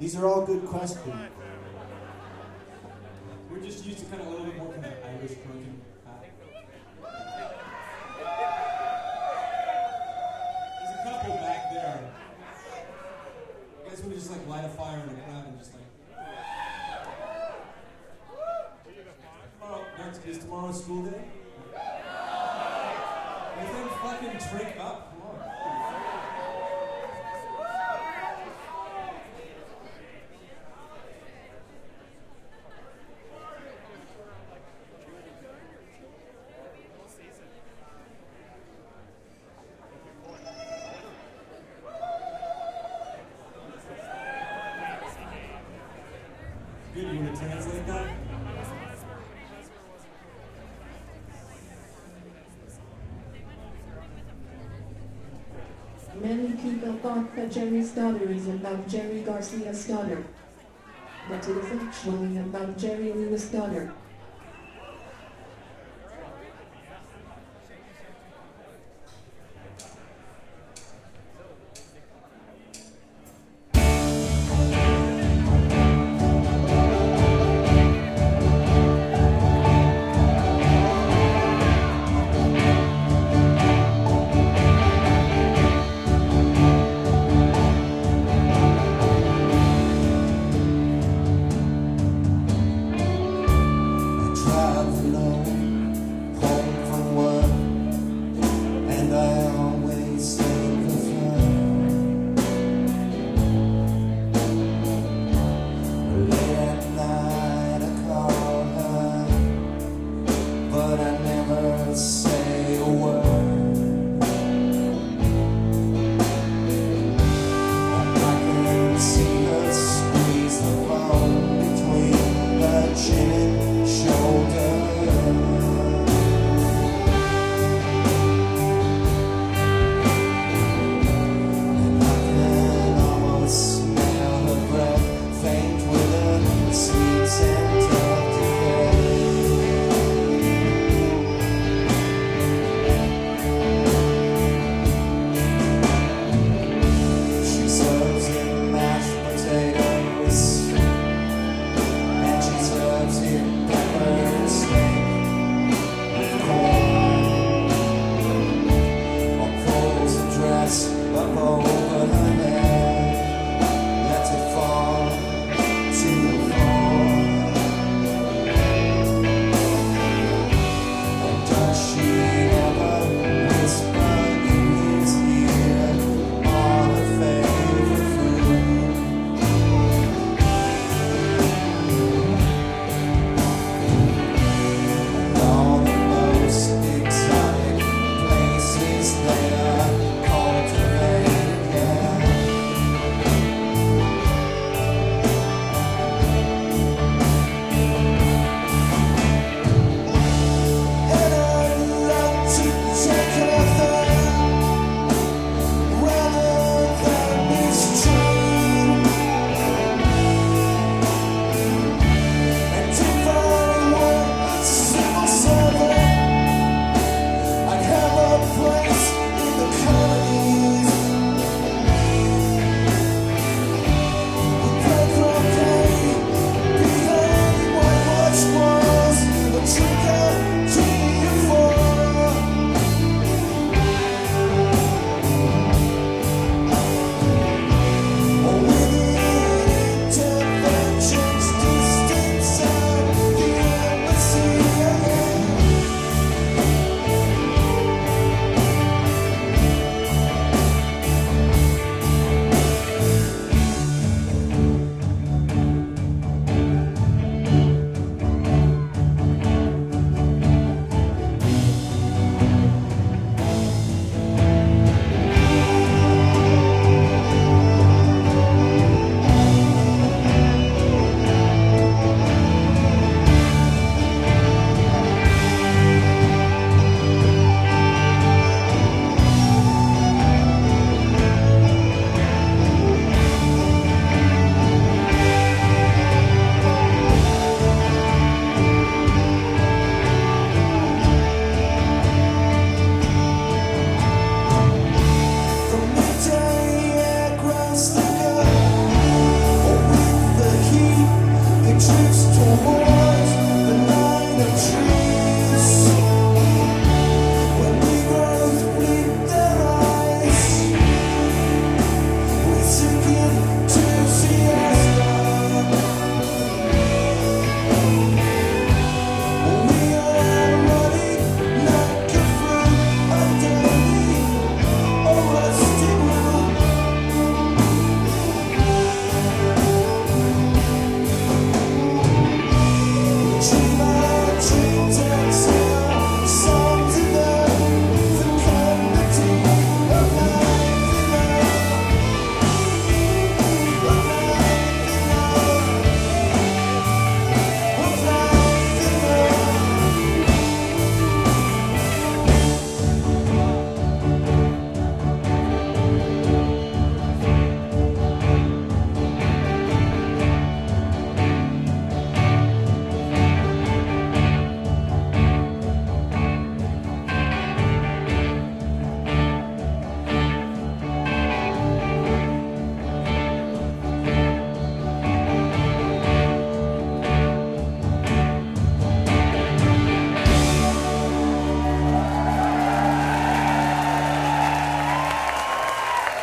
These are all good questions. We're just used to kind of a little bit more kind of Irish broken. There's a couple back there. You guys want to just like light a fire in the crowd and just like. Is tomorrow school day? Let them fucking drink up. Come on. Good, you want to translate that? Many people thought that Jerry Stutter is about Jerry Garcia Stutter. But it is actually about Jerry Lewis Stutter.